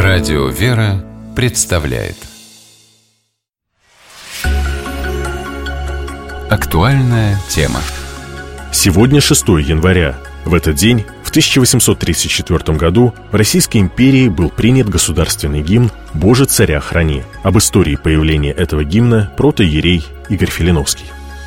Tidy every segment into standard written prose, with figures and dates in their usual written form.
Радио «Вера» представляет актуальная тема. Сегодня 6 января. В этот день, в 1834 году, в Российской империи был принят государственный гимн «Боже, царя храни». Об истории появления этого гимна протоиерей Игорь Филиновский.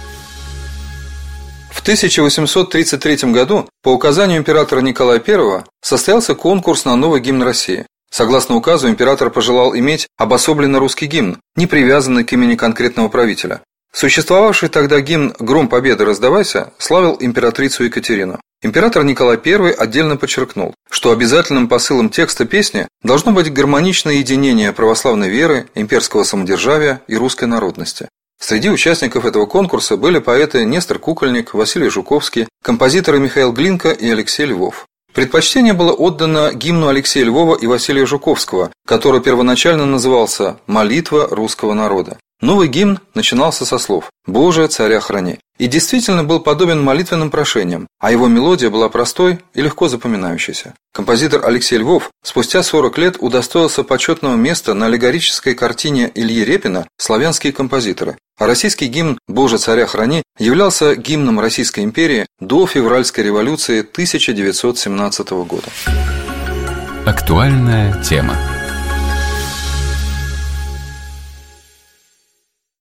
В 1833 году по указанию императора Николая I состоялся конкурс на новый гимн России. Согласно указу, император пожелал иметь обособленно русский гимн, не привязанный к имени конкретного правителя. Существовавший тогда гимн «Гром победы раздавайся» славил императрицу Екатерину. Император Николай I отдельно подчеркнул, что обязательным посылом текста песни должно быть гармоничное единение православной веры, имперского самодержавия и русской народности. Среди участников этого конкурса были поэты Нестор Кукольник, Василий Жуковский, композиторы Михаил Глинка и Алексей Львов. Предпочтение было отдано гимну Алексея Львова и Василия Жуковского, который первоначально назывался «Молитва русского народа». Новый гимн начинался со слов «Боже, царя храни» и действительно был подобен молитвенным прошениям, а его мелодия была простой и легко запоминающейся. Композитор Алексей Львов спустя 40 лет удостоился почетного места на аллегорической картине Ильи Репина «Славянские композиторы», а российский гимн «Боже, царя храни» являлся гимном Российской империи до февральской революции 1917 года. Актуальная тема.